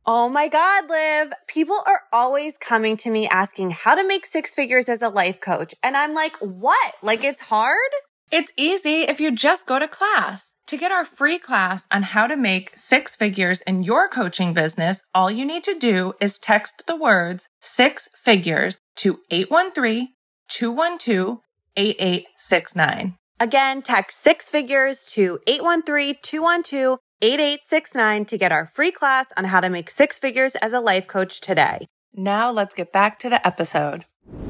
Oh my God, Liv. People are always coming to me asking how to make six figures as a life coach. And I'm like, what? Like it's hard? It's easy if you just go to class. To get our free class on how to make six figures in your coaching business, all you need to do is text the words six figures to 813-212-8869. Again, text six figures to 813-212-8869 to get our free class on how to make six figures as a life coach today. Now let's get back to the episode.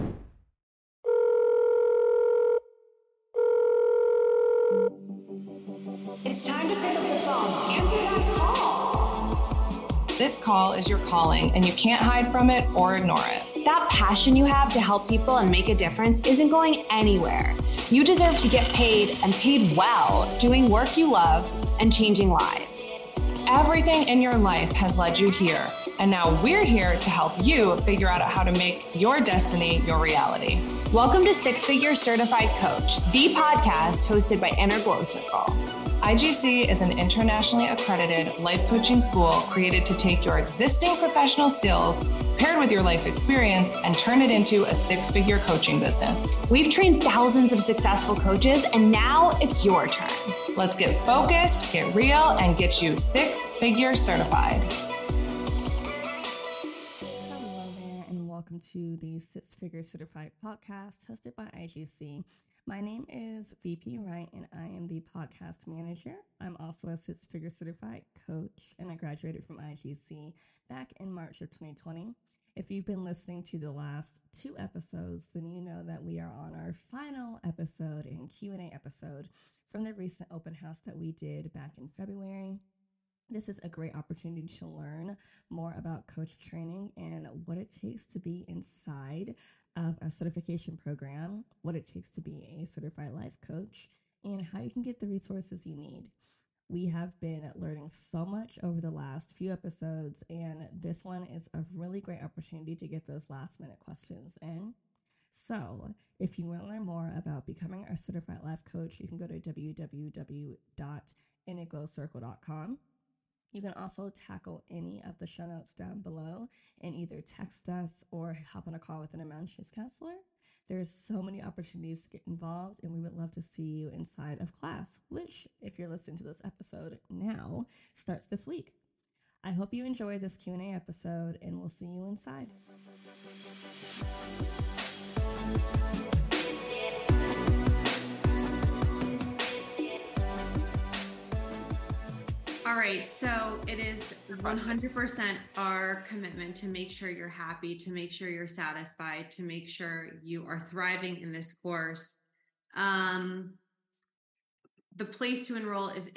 It's time to pick up the phone. Answer that call. This call is your calling, and you can't hide from it or ignore it. That passion you have to help people and make a difference isn't going anywhere. You deserve to get paid and paid well, doing work you love and changing lives. Everything in your life has led you here, and now we're here to help you figure out how to make your destiny your reality. Welcome to Six Figure Certified Coach, the podcast hosted by Inner Glow Circle. IGC is an internationally accredited life coaching school created to take your existing professional skills paired with your life experience and turn it into a six-figure coaching business. We've trained thousands of successful coaches, and now it's your turn. Let's get focused, get real, and get you six-figure certified. Hello there, and welcome to the Six Figure Certified podcast hosted by IGC. My name is VP Wright, and I am the podcast manager. I'm also a Six Figure Certified Coach, and I graduated from IGC back in March of 2020. If you've been listening to the last two episodes, then you know that we are on our final episode and Q&A episode from the recent open house that we did back in February. This is a great opportunity to learn more about coach training and what it takes to be inside of a certification program, what it takes to be a certified life coach, and how you can get the resources you need. We have been learning so much over the last few episodes, and this one is a really great opportunity to get those last minute questions in. So if you want to learn more about becoming a certified life coach, you can go to www.innerglowcircle.com. You can also tackle any of the show notes down below and either text us or hop on a call with an emotions counselor. There's so many opportunities to get involved, and we would love to see you inside of class, which, if you're listening to this episode now, starts this week. I hope you enjoyed this Q&A episode, and we'll see you inside. All right, so it is 100% our commitment to make sure you're happy, to make sure you're satisfied, to make sure you are thriving in this course. The place to enroll is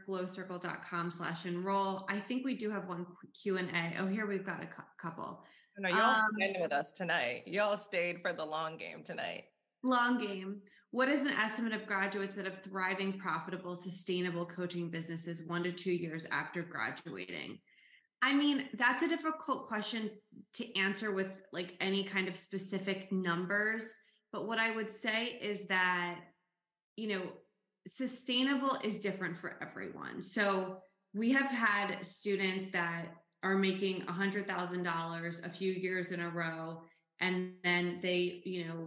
innerglowcircle.com/enroll. I think we do have one Q&A. Oh, here we've got a couple. No, y'all stayed with us tonight. Y'all stayed for the long game tonight. Long game. What is an estimate of graduates that have thriving, profitable, sustainable coaching businesses 1 to 2 years after graduating? I mean, that's a difficult question to answer with like any kind of specific numbers. But what I would say is that, sustainable is different for everyone. So we have had students that are making $100,000 a few years in a row, and then they,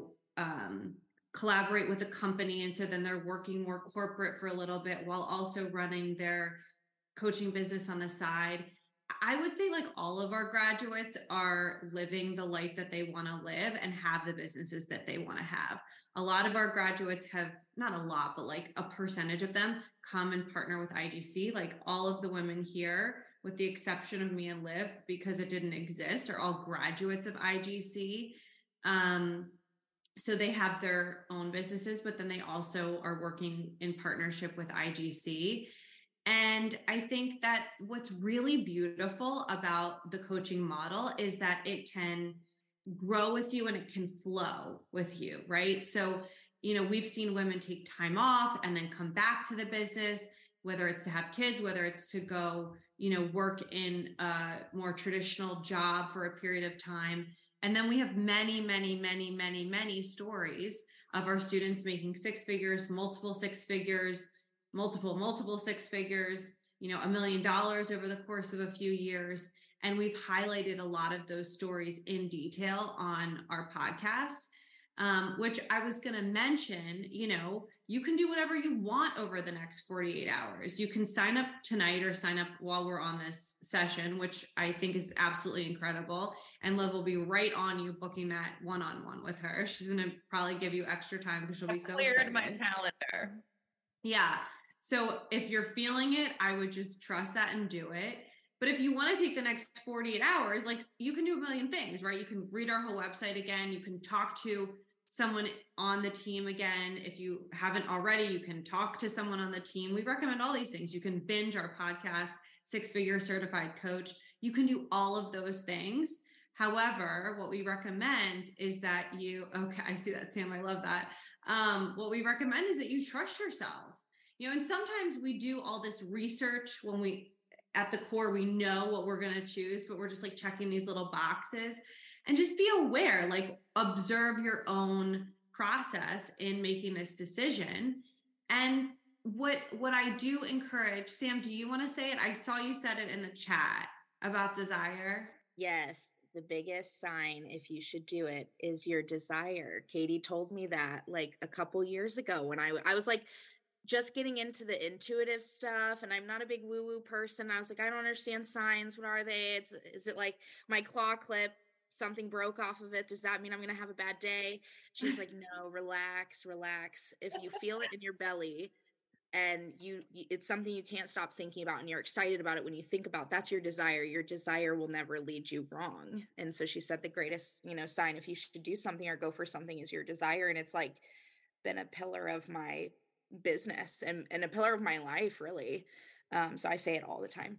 collaborate with a company. And so then they're working more corporate for a little bit while also running their coaching business on the side. I would say like all of our graduates are living the life that they want to live and have the businesses that they want to have. A lot of our graduates have, not a lot, but like a percentage of them come and partner with IGC. Like all of the women here, with the exception of me and Liv, because it didn't exist, are all graduates of IGC. So they have their own businesses, but then they also are working in partnership with IGC. And I think that what's really beautiful about the coaching model is that it can grow with you and it can flow with you, right? So, we've seen women take time off and then come back to the business, whether it's to have kids, whether it's to go, work in a more traditional job for a period of time. And then we have many, many, many, many, many stories of our students making six figures, multiple six figures, multiple six figures, $1 million over the course of a few years. And we've highlighted a lot of those stories in detail on our podcast, which I was going to mention. You can do whatever you want over the next 48 hours. You can sign up tonight or sign up while we're on this session, which I think is absolutely incredible. And Liv will be right on you booking that one-on-one with her. She's going to probably give you extra time because she'll be so excited. Cleared my calendar. Yeah. So if you're feeling it, I would just trust that and do it. But if you want to take the next 48 hours, like, you can do a million things, right? You can read our whole website again. You can talk to someone on the team again. If you haven't already, you can talk to someone on the team. We recommend all these things. You can binge our podcast, Six Figure Certified Coach. You can do all of those things. However, what we recommend is that okay, I see that, Sam. I love that. What we recommend is that you trust yourself. And sometimes we do all this research when at the core, we know what we're going to choose, but we're just like checking these little boxes. And just be aware, like, observe your own process in making this decision. And what I do encourage, Sam, do you want to say it? I saw you said it in the chat about desire. Yes. The biggest sign, if you should do it, is your desire. Katie told me that like a couple years ago when I was like just getting into the intuitive stuff, and I'm not a big woo-woo person. I was like, I don't understand signs. What are they? Is it like my claw clip? Something broke off of it. Does that mean I'm going to have a bad day? She's like, no, relax. If you feel it in your belly and it's something you can't stop thinking about and you're excited about it when you think about, that's your desire will never lead you wrong. And so she said the greatest, sign if you should do something or go for something is your desire. And it's like been a pillar of my business and a pillar of my life, really. So I say it all the time.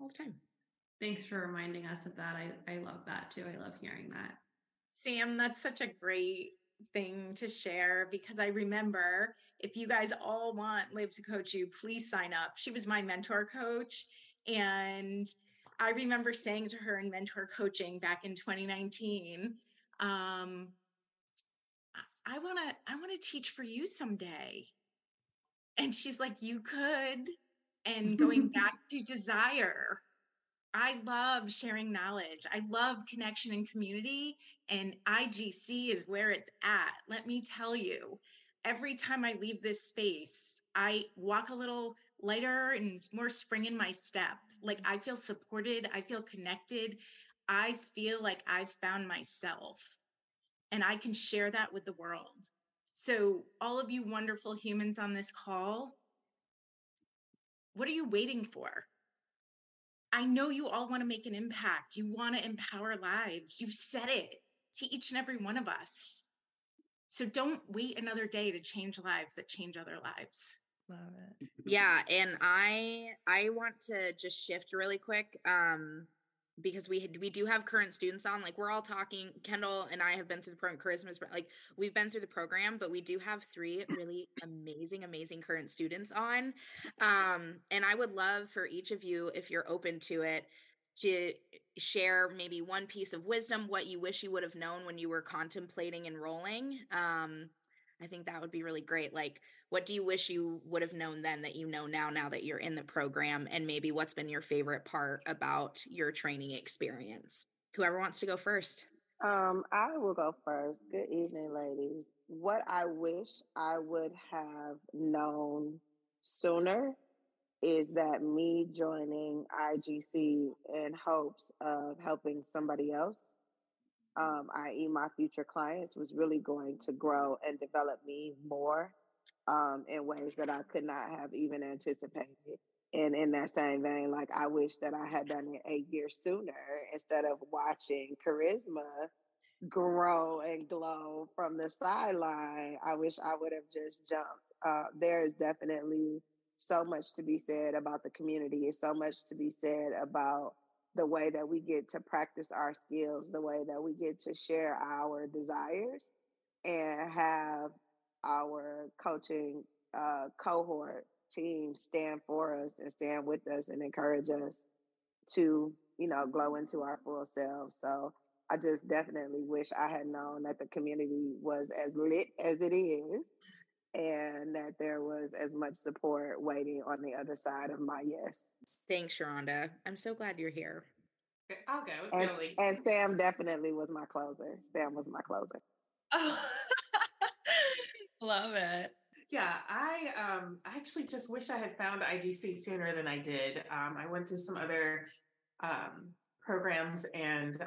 Thanks for reminding us of that. I love that too. I love hearing that. Sam, that's such a great thing to share, because I remember, if you guys all want Liv to coach you, please sign up. She was my mentor coach. And I remember saying to her in mentor coaching back in 2019, I want to teach for you someday. And she's like, you could. And going back to desire, I love sharing knowledge. I love connection and community, and IGC is where it's at. Let me tell you, every time I leave this space, I walk a little lighter and more spring in my step. Like, I feel supported. I feel connected. I feel like I've found myself, and I can share that with the world. So all of you wonderful humans on this call, what are you waiting for? I know you all want to make an impact. You want to empower lives. You've said it to each and every one of us. So don't wait another day to change lives that change other lives. Love it. Yeah. And I want to just shift really quick. Because we do have current students on, like, we're all talking. Kendall and I have been through the program. Charisma's, like, we've been through the program, but we do have 3 really amazing current students on. And I would love for each of you, if you're open to it, to share maybe one piece of wisdom, what you wish you would have known when you were contemplating enrolling. I think that would be really great. Like, what do you wish you would have known then that you know now that you're in the program? And maybe what's been your favorite part about your training experience? Whoever wants to go first. I will go first. Good evening, ladies. What I wish I would have known sooner is that me joining IGC in hopes of helping somebody else, i.e. my future clients, was really going to grow and develop me more in ways that I could not have even anticipated. And in that same vein, like, I wish that I had done it a year sooner instead of watching Charisma grow and glow from the sideline. I wish I would have just jumped. There is definitely so much to be said about the community. There's so much to be said about the way that we get to practice our skills, the way that we get to share our desires and have our coaching cohort team stand for us and stand with us and encourage us to, glow into our full selves. So I just definitely wish I had known that the community was as lit as it is and that there was as much support waiting on the other side of my yes. Thanks, Sharonda. I'm so glad you're here. I'll go. It's and Sam definitely was my closer. Sam was my closer. Oh, love it. Yeah, I actually just wish I had found IGC sooner than I did. I went through some other programs, and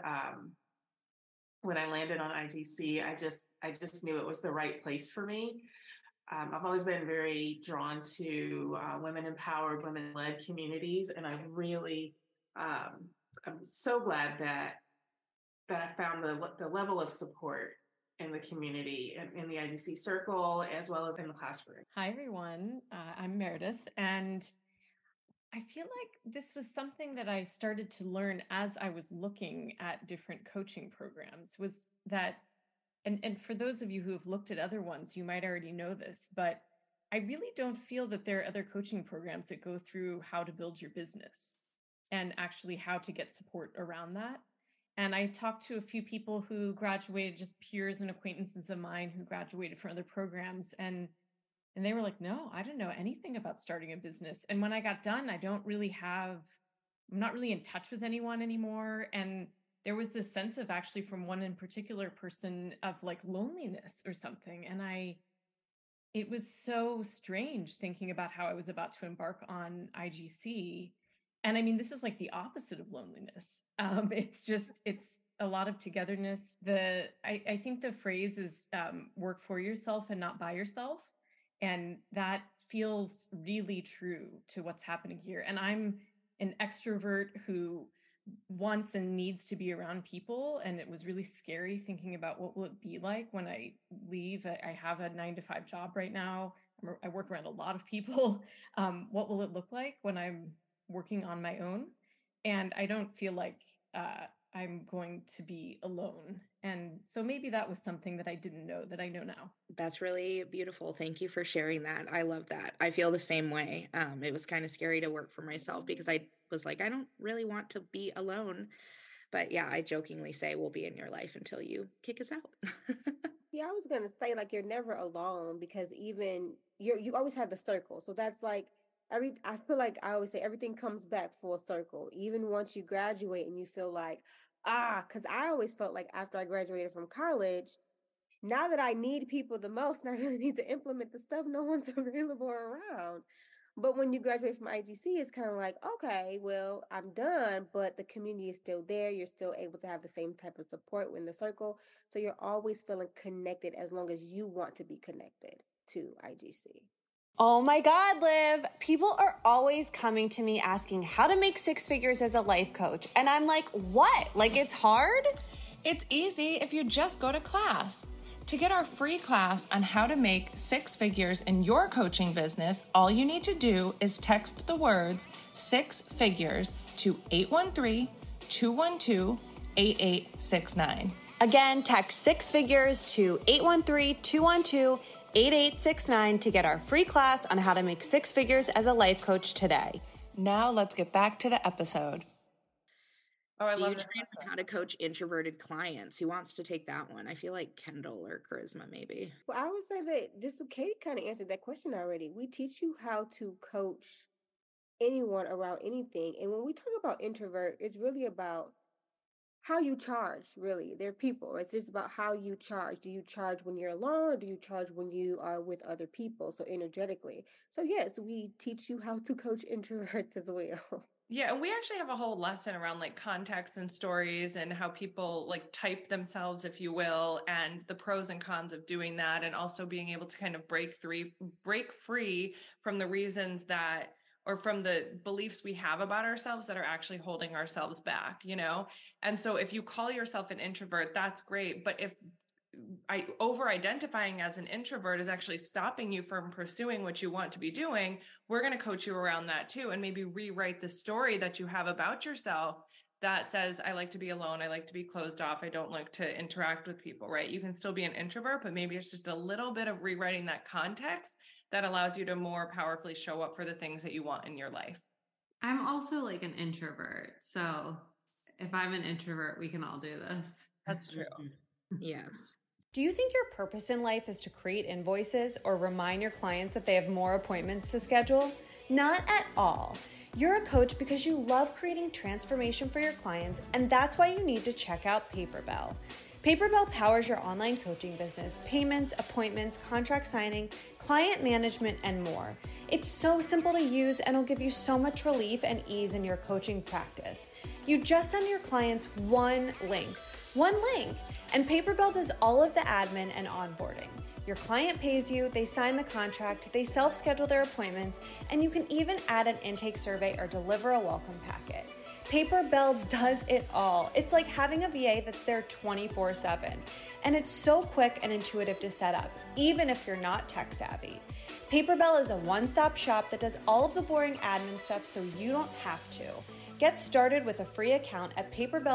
when I landed on IGC, I just knew it was the right place for me. I've always been very drawn to women-empowered, women-led communities, and I really I'm so glad that I found the level of support in the community, in the IGC circle, as well as in the classroom. Hi, everyone. I'm Meredith, and I feel like this was something that I started to learn as I was looking at different coaching programs, was that, and for those of you who have looked at other ones, you might already know this, but I really don't feel that there are other coaching programs that go through how to build your business and actually how to get support around that. And I talked to a few people who graduated, just peers and acquaintances of mine who graduated from other programs. And they were like, no, I don't know anything about starting a business. And when I got done, I'm not really in touch with anyone anymore. And there was this sense of, actually from one in particular person, of like loneliness or something. And it was so strange thinking about how I was about to embark on IGC. And I mean, this is like the opposite of loneliness. It's a lot of togetherness. I think the phrase is work for yourself and not by yourself. And that feels really true to what's happening here. And I'm an extrovert who wants and needs to be around people. And it was really scary thinking about what will it be like when I leave. I have a 9-to-5 job right now. I work around a lot of people. What will it look like when I'm working on my own? And I don't feel like I'm going to be alone. And so maybe that was something that I didn't know that I know now. That's really beautiful. Thank you for sharing that. I love that. I feel the same way. It was kind of scary to work for myself because I was like, I don't really want to be alone. But yeah, I jokingly say we'll be in your life until you kick us out. Yeah, I was going to say, like, you're never alone because even you always have the circle. So that's like I feel like I always say everything comes back full circle. Even once you graduate and you feel like, because I always felt like after I graduated from college, now that I need people the most and I really need to implement the stuff, no one's available around. But when you graduate from IGC, it's kind of like, okay, well, I'm done, but the community is still there. You're still able to have the same type of support in the circle. So you're always feeling connected as long as you want to be connected to IGC. Oh my God, Liv. People are always coming to me asking how to make 6 figures as a life coach. And I'm like, what? Like, it's hard? It's easy if you just go to class. To get our free class on how to make 6 figures in your coaching business, all you need to do is text the words 6 figures to 813-212-8869. Again, text 6 figures to 813-212-8869 to get our free class on how to make 6 figures as a life coach today. Now let's get back to the episode. Oh, I love how to coach introverted clients. Who wants to take that one? I feel like Kendall or Charisma, maybe. Well, I would say that just Katie kind of answered that question already. We teach you how to coach anyone around anything. And when we talk about introvert, it's really about how you charge, really. They're people. It's just about how you charge. Do you charge when you're alone or do you charge when you are with other people? So energetically. So yes, we teach you how to coach introverts as well. Yeah, and we actually have a whole lesson around like context and stories and how people like type themselves, if you will, and the pros and cons of doing that, and also being able to kind of break free from the reasons that, or from the beliefs we have about ourselves that are actually holding ourselves back, you know? And so if you call yourself an introvert, that's great. But if over-identifying as an introvert is actually stopping you from pursuing what you want to be doing, we're going to coach you around that too, and maybe rewrite the story that you have about yourself that says, I like to be alone, I like to be closed off, I don't like to interact with people, right? You can still be an introvert, but maybe it's just a little bit of rewriting that context that allows you to more powerfully show up for the things that you want in your life. I'm also like an introvert. So if I'm an introvert, we can all do this. That's true. Yes. Do you think your purpose in life is to create invoices or remind your clients that they have more appointments to schedule? Not at all. You're a coach because you love creating transformation for your clients, and that's why you need to check out PaperBell. PaperBell powers your online coaching business, payments, appointments, contract signing, client management, and more. It's so simple to use and will give you so much relief and ease in your coaching practice. You just send your clients one link, and PaperBell does all of the admin and onboarding. Your client pays you, they sign the contract, they self-schedule their appointments, and you can even add an intake survey or deliver a welcome packet. PaperBell does it all. It's like having a VA that's there 24/7. And it's so quick and intuitive to set up, even if you're not tech savvy. PaperBell is a one-stop shop that does all of the boring admin stuff so you don't have to. Get started with a free account at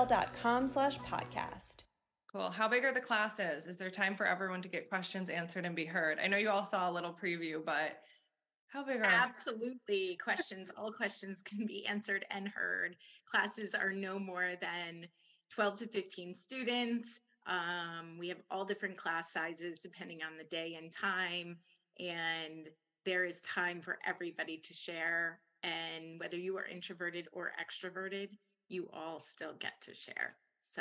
paperbell.com/podcast. Cool. How big are the classes? Is there time for everyone to get questions answered and be heard? I know you all saw a little preview, but how big are Absolutely. All questions can be answered and heard. Classes are no more than 12 to 15 students. We have all different class sizes depending on the day and time, and there is time for everybody to share. And whether you are introverted or extroverted, you all still get to share. So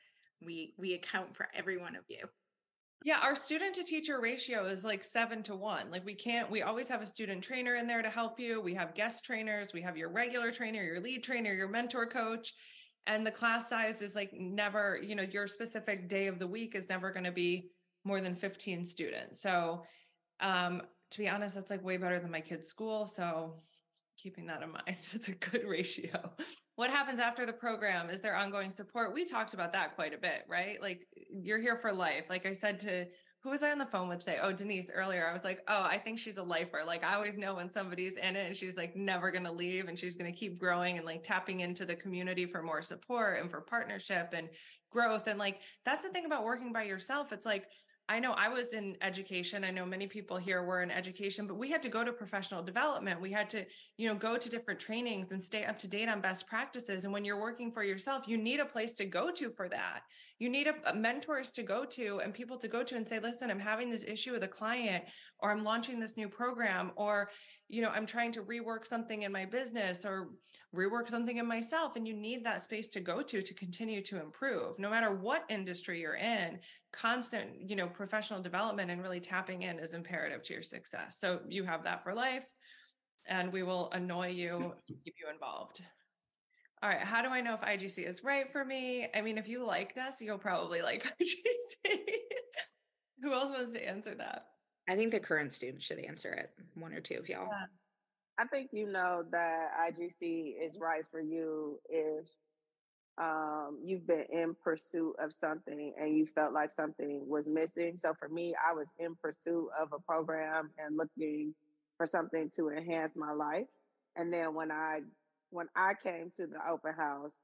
we account for every one of you. Yeah, our student to teacher ratio is like 7-1. Like we always have a student trainer in there to help you. We have guest trainers, we have your regular trainer, your lead trainer, your mentor coach. And the class size is like never, your specific day of the week is never going to be more than 15 students. So to be honest, that's like way better than my kid's school. So keeping that in mind, it's a good ratio. What happens after the program? Is there ongoing support? We talked about that quite a bit, right? Like you're here for life. Like I said to, who was I on the phone with today? Oh, Denise earlier. I was like, oh, I think she's a lifer. Like I always know when somebody's in it and she's like never going to leave and she's going to keep growing and like tapping into the community for more support and for partnership and growth. And like, that's the thing about working by yourself. It's like, I know I was in education. I know many people here were in education, but we had to go to professional development. We had to, go to different trainings and stay up to date on best practices. And when you're working for yourself, you need a place to go to for that. You need a mentors to go to and people to go to and say, listen, I'm having this issue with a client, or I'm launching this new program, or, I'm trying to rework something in my business or rework something in myself. And you need that space to go to continue to improve. No matter what industry you're in, constant, professional development and really tapping in is imperative to your success. So you have that for life, and we will annoy you, keep you involved. All right. How do I know if IGC is right for me? I mean, if you liked us, you'll probably like IGC. Who else wants to answer that? I think the current students should answer it. One or two of y'all. Yeah. I think that IGC is right for you if you've been in pursuit of something and you felt like something was missing. So for me, I was in pursuit of a program and looking for something to enhance my life. And then when I came to the open house,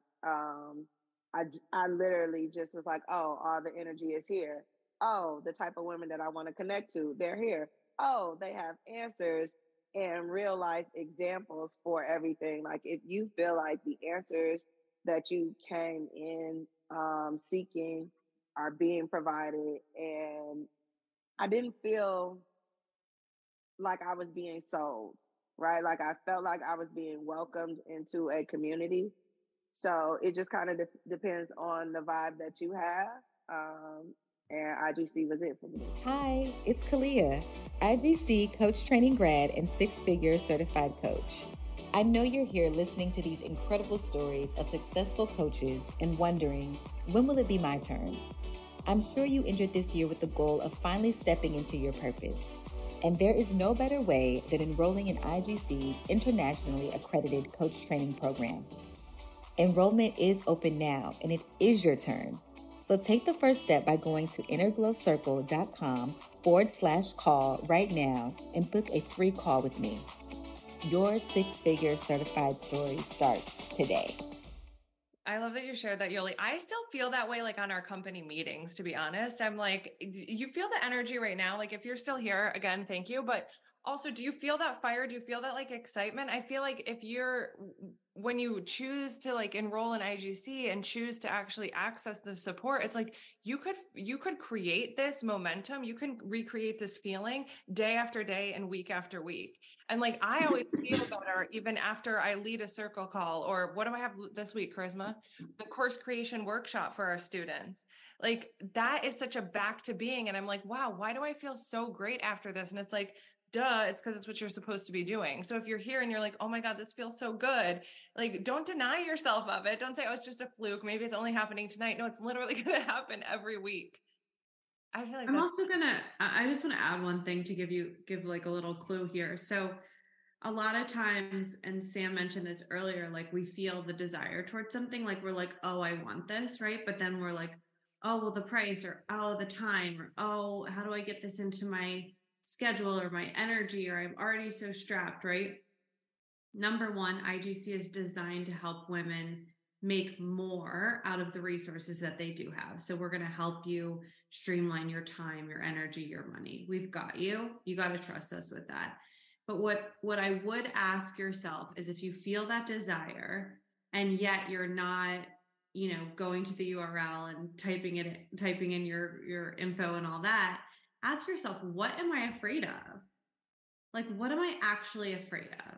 I literally just was like, oh, all the energy is here. Oh, the type of women that I want to connect to, they're here. Oh, they have answers and real life examples for everything. Like if you feel like the answers that you came in seeking are being provided, and I didn't feel like I was being sold, right? Like I felt like I was being welcomed into a community. So it just kind of depends on the vibe that you have. And IGC was it for me. Hi, it's Kalia, IGC coach training grad and six-figure certified coach. I know you're here listening to these incredible stories of successful coaches and wondering, when will it be my turn? I'm sure you entered this year with the goal of finally stepping into your purpose. And there is no better way than enrolling in IGC's internationally accredited coach training program. Enrollment is open now, and it is your turn. So take the first step by going to innerglowcircle.com/call right now and book a free call with me. Your six-figure certified story starts today. I love that you shared that, Yoli. I still feel that way, like on our company meetings, to be honest. I'm like, you feel the energy right now. Like if you're still here, again, thank you. But also, do you feel that fire? Do you feel that like excitement? I feel like when you choose to like enroll in IGC and choose to actually access the support, it's like you could create this momentum. You can recreate this feeling day after day and week after week. And like, I always feel better even after I lead a circle call, or what do I have this week, Charisma? The course creation workshop for our students. Like, that is such a back to being. And I'm like, wow, why do I feel so great after this? And it's like, duh, it's because it's what you're supposed to be doing. So if you're here and you're like, oh my God, this feels so good, like, don't deny yourself of it. Don't say, oh, it's just a fluke. Maybe it's only happening tonight. No, it's literally going to happen every week. I feel like I just want to add one thing to give like a little clue here. So a lot of times, and Sam mentioned this earlier, like we feel the desire towards something, like we're like, oh, I want this, right? But then we're like, oh, well, the price, or oh, the time, or oh, how do I get this into my schedule or my energy, or I'm already so strapped, right? Number one, IGC is designed to help women make more out of the resources that they do have. So we're going to help you streamline your time, your energy, your money. We've got you. You got to trust us with that. But what I would ask yourself is, if you feel that desire and yet you're not, going to the URL and typing in your info and all that, ask yourself, what am I afraid of? Like, what am I actually afraid of?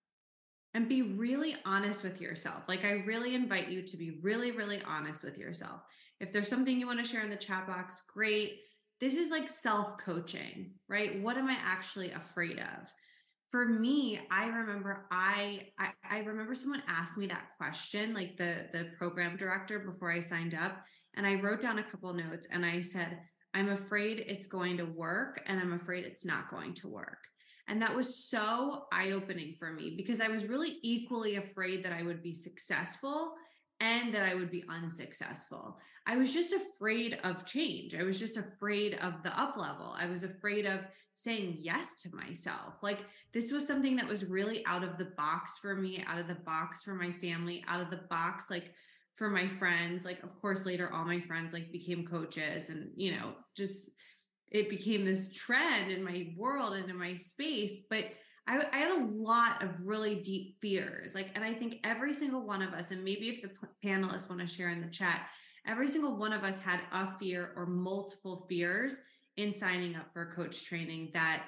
And be really honest with yourself. Like, I really invite you to be really, really honest with yourself. If there's something you want to share in the chat box, great. This is like self-coaching, right? What am I actually afraid of? For me, I remember I remember someone asked me that question, like the program director, before I signed up, and I wrote down a couple of notes and I said, I'm afraid it's going to work, and I'm afraid it's not going to work. And that was so eye-opening for me, because I was really equally afraid that I would be successful and that I would be unsuccessful. I was just afraid of change. I was just afraid of the up level. I was afraid of saying yes to myself. Like, this was something that was really out of the box for me, out of the box for my family, out of the box, like, for my friends. Like, of course, later, all my friends like became coaches, and, just, it became this trend in my world and in my space. But I had a lot of really deep fears. Like, and I think every single one of us, and maybe if the panelists want to share in the chat, every single one of us had a fear or multiple fears in signing up for coach training that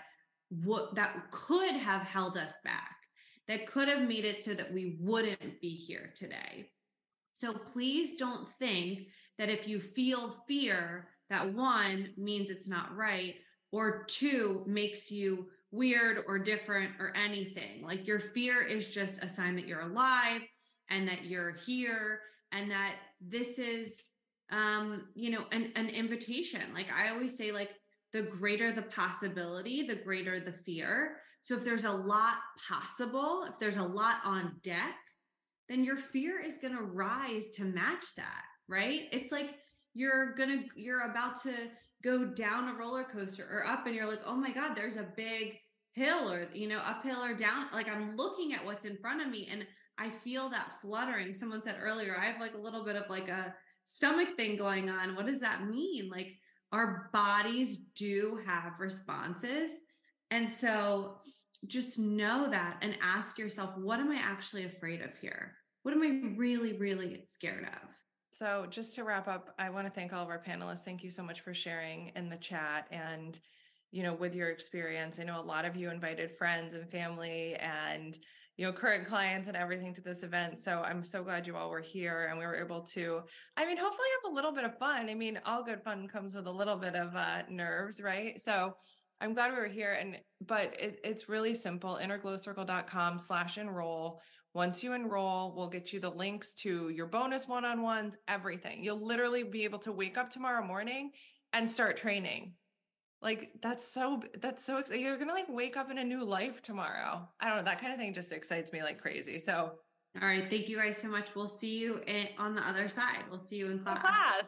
could have held us back, that could have made it so that we wouldn't be here today. So please don't think that if you feel fear, that one means it's not right, or two makes you weird or different or anything. Like, your fear is just a sign that you're alive and that you're here, and that this is, an invitation. Like, I always say, like, the greater the possibility, the greater the fear. So if there's a lot possible, if there's a lot on deck, then your fear is going to rise to match that, right? It's like you're about to go down a roller coaster or up, and you're like, oh my God, there's a big hill, or, uphill or down. Like, I'm looking at what's in front of me and I feel that fluttering. Someone said earlier, I have like a little bit of like a stomach thing going on. What does that mean? Like, our bodies do have responses. And so just know that, and ask yourself, what am I actually afraid of here? What am I really, really scared of? So just to wrap up, I want to thank all of our panelists. Thank you so much for sharing in the chat and, with your experience. I know a lot of you invited friends and family and, current clients and everything to this event. So I'm so glad you all were here and we were able to, hopefully have a little bit of fun. All good fun comes with a little bit of nerves, right? So I'm glad we were here. But it's really simple. innerglowcircle.com/enroll. Once you enroll, we'll get you the links to your bonus one-on-ones, everything. You'll literally be able to wake up tomorrow morning and start training. Like, that's so exciting. You're going to like wake up in a new life tomorrow. I don't know. That kind of thing just excites me like crazy. So, all right. Thank you guys so much. We'll see you on the other side. We'll see you in class.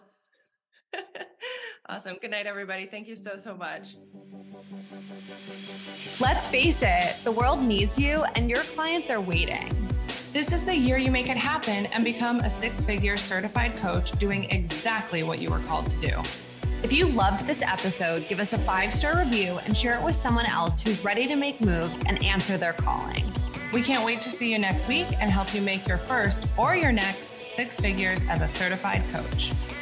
Awesome. Good night, everybody. Thank you so, so much. Let's face it, the world needs you and your clients are waiting. This is the year you make it happen and become a 6-figure certified coach doing exactly what you were called to do. If you loved this episode, give us a 5-star review and share it with someone else who's ready to make moves and answer their calling. We can't wait to see you next week and help you make your first or your next 6 figures as a certified coach.